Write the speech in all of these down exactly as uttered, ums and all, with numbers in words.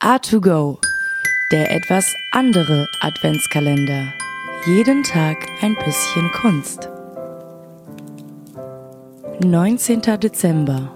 A to go, der etwas andere Adventskalender. Jeden Tag ein bisschen Kunst. neunzehnter Dezember.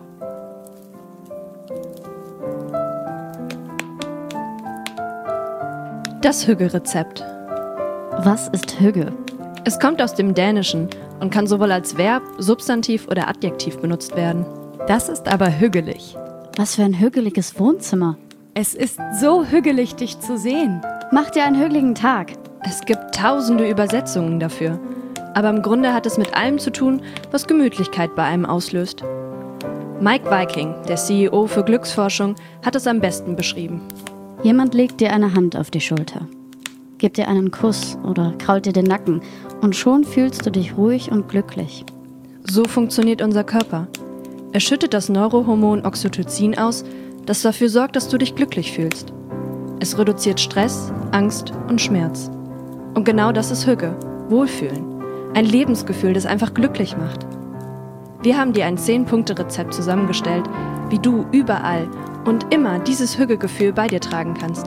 Das Hügge-Rezept. Was ist Hügge? Es kommt aus dem Dänischen und kann sowohl als Verb, Substantiv oder Adjektiv benutzt werden. Das ist aber hügelig. Was für ein hügeliges Wohnzimmer. Es ist so hügelig, dich zu sehen. Mach dir einen hügeligen Tag. Es gibt tausende Übersetzungen dafür. Aber im Grunde hat es mit allem zu tun, was Gemütlichkeit bei einem auslöst. Mike Viking, der C E O für Glücksforschung, hat es am besten beschrieben. Jemand legt dir eine Hand auf die Schulter, gibt dir einen Kuss oder krault dir den Nacken und schon fühlst du dich ruhig und glücklich. So funktioniert unser Körper. Er schüttet das Neurohormon Oxytocin aus, das dafür sorgt, dass du dich glücklich fühlst. Es reduziert Stress, Angst und Schmerz. Und genau das ist Hügge, Wohlfühlen. Ein Lebensgefühl, das einfach glücklich macht. Wir haben dir ein zehn-Punkte-Rezept zusammengestellt, wie du überall und immer dieses Hügge-Gefühl bei dir tragen kannst.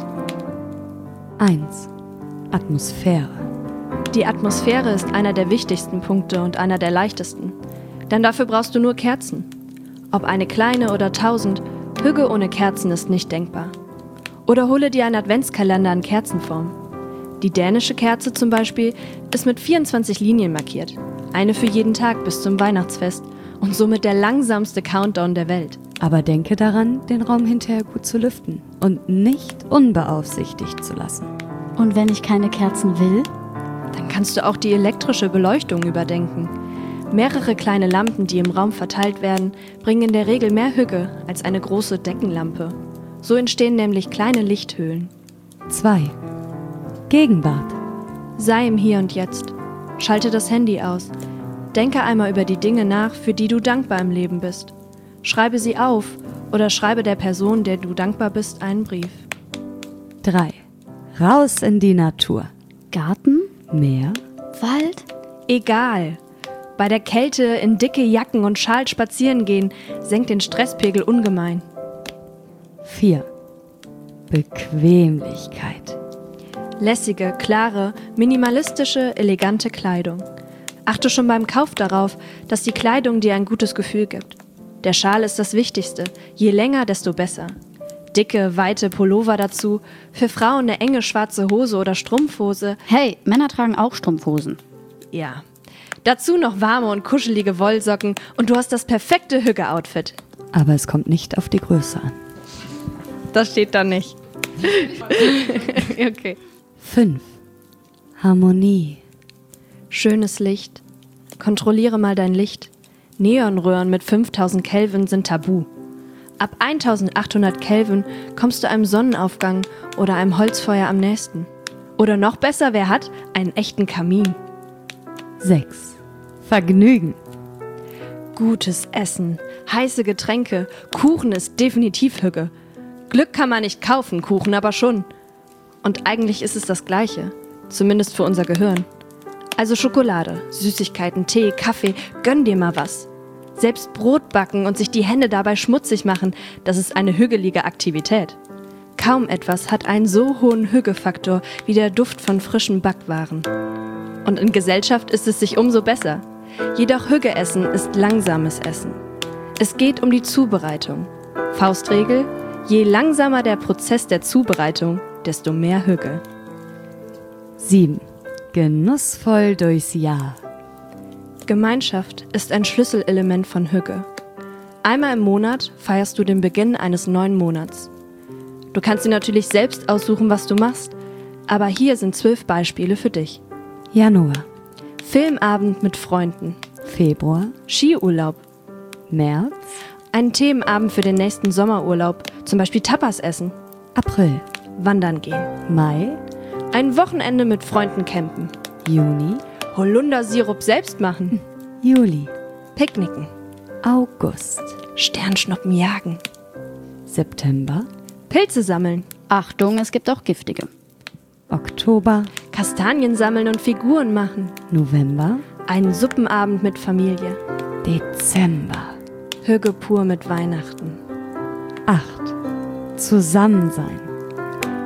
eins. Atmosphäre. Die Atmosphäre ist einer der wichtigsten Punkte und einer der leichtesten. Denn dafür brauchst du nur Kerzen. Ob eine kleine oder tausend, Hügge ohne Kerzen ist nicht denkbar. Oder hole dir einen Adventskalender in Kerzenform. Die dänische Kerze zum Beispiel ist mit vierundzwanzig Linien markiert. Eine für jeden Tag bis zum Weihnachtsfest und somit der langsamste Countdown der Welt. Aber denke daran, den Raum hinterher gut zu lüften und nicht unbeaufsichtigt zu lassen. Und wenn ich keine Kerzen will? Dann kannst du auch die elektrische Beleuchtung überdenken. Mehrere kleine Lampen, die im Raum verteilt werden, bringen in der Regel mehr Hügge als eine große Deckenlampe. So entstehen nämlich kleine Lichthöhlen. zwei. Gegenwart. Sei im Hier und Jetzt. Schalte das Handy aus. Denke einmal über die Dinge nach, für die du dankbar im Leben bist. Schreibe sie auf oder schreibe der Person, der du dankbar bist, einen Brief. drei. Raus in die Natur. Garten? Meer. Wald? Egal. Bei der Kälte in dicke Jacken und Schal spazieren gehen, senkt den Stresspegel ungemein. vier. Bequemlichkeit. Lässige, klare, minimalistische, elegante Kleidung. Achte schon beim Kauf darauf, dass die Kleidung dir ein gutes Gefühl gibt. Der Schal ist das Wichtigste. Je länger, desto besser. Dicke, weite Pullover dazu. Für Frauen eine enge schwarze Hose oder Strumpfhose. Hey, Männer tragen auch Strumpfhosen. Ja. Dazu noch warme und kuschelige Wollsocken und du hast das perfekte Hügge-Outfit. Aber es kommt nicht auf die Größe an. Das steht da nicht. Okay. fünf. Harmonie. Schönes Licht. Kontrolliere mal dein Licht. Neonröhren mit fünftausend Kelvin sind tabu. Ab eintausendachthundert Kelvin kommst du einem Sonnenaufgang oder einem Holzfeuer am nächsten. Oder noch besser, wer hat, einen echten Kamin. sechs. Vergnügen. Gutes Essen, heiße Getränke, Kuchen ist definitiv Hügge. Glück kann man nicht kaufen, Kuchen aber schon. Und eigentlich ist es das Gleiche, zumindest für unser Gehirn. Also Schokolade, Süßigkeiten, Tee, Kaffee, gönn dir mal was. Selbst Brot backen und sich die Hände dabei schmutzig machen, das ist eine hügelige Aktivität. Kaum etwas hat einen so hohen Hügge-Faktor wie der Duft von frischen Backwaren. Und in Gesellschaft ist es sich umso besser. Jedoch Hügge-Essen ist langsames Essen. Es geht um die Zubereitung. Faustregel: Je langsamer der Prozess der Zubereitung, desto mehr Hügge. sieben. Genussvoll durchs Jahr. Gemeinschaft ist ein Schlüsselelement von Hügge. Einmal im Monat feierst du den Beginn eines neuen Monats. Du kannst dir natürlich selbst aussuchen, was du machst, aber hier sind zwölf Beispiele für dich. Januar. Filmabend mit Freunden. Februar. Skiurlaub. März. Einen Themenabend für den nächsten Sommerurlaub, zum Beispiel Tapas essen. April. Wandern gehen. Mai. Ein Wochenende mit Freunden campen. Juni. Holundersirup selbst machen. Juli. Picknicken. August. Sternschnuppen jagen. September. Pilze sammeln. Achtung, es gibt auch giftige. Oktober. Kastanien sammeln und Figuren machen. November. Einen Suppenabend mit Familie. Dezember. Hügge pur mit Weihnachten. acht. Zusammen sein.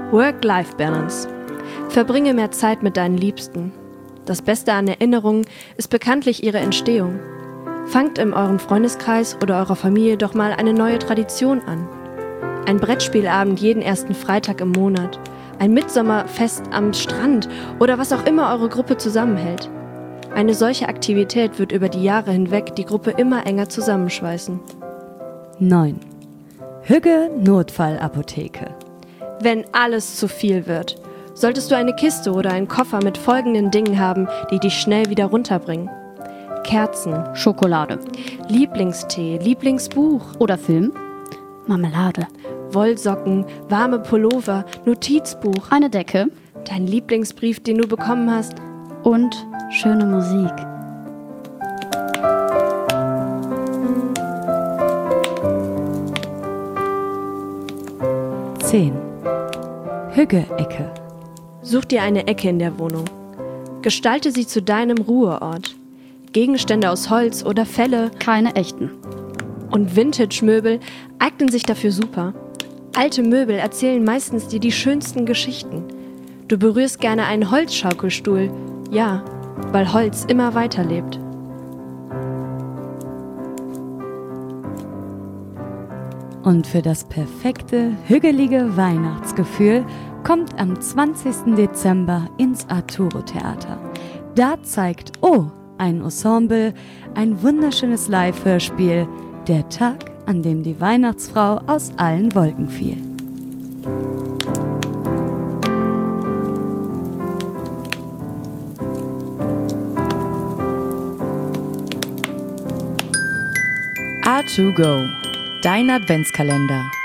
Work-Life-Balance. Verbringe mehr Zeit mit deinen Liebsten. Das Beste an Erinnerungen ist bekanntlich ihre Entstehung. Fangt in eurem Freundeskreis oder eurer Familie doch mal eine neue Tradition an. Ein Brettspielabend jeden ersten Freitag im Monat. Ein Mitsommerfest am Strand oder was auch immer eure Gruppe zusammenhält. Eine solche Aktivität wird über die Jahre hinweg die Gruppe immer enger zusammenschweißen. neun. Hügge Notfallapotheke. Wenn alles zu viel wird, solltest du eine Kiste oder einen Koffer mit folgenden Dingen haben, die dich schnell wieder runterbringen. Kerzen, Schokolade. Lieblingstee, Lieblingsbuch, Oder Film. Marmelade. Wollsocken, warme Pullover, Notizbuch, Eine Decke. dein Lieblingsbrief, den du bekommen hast. Und schöne Musik. zehn. Hügge-Ecke. Such dir eine Ecke in der Wohnung. Gestalte sie zu deinem Ruheort. Gegenstände aus Holz oder Felle Keine echten. und Vintage-Möbel eignen sich dafür super. Alte Möbel erzählen meistens dir die schönsten Geschichten. Du berührst gerne einen Holzschaukelstuhl. Ja, weil Holz immer weiterlebt. Und für das perfekte, hügelige Weihnachtsgefühl kommt am zwanzigsten Dezember ins Arturo Theater. Da zeigt Oh, ein Ensemble, ein wunderschönes Live-Hörspiel, der Tag, an dem die Weihnachtsfrau aus allen Wolken fiel. A to Go, dein Adventskalender.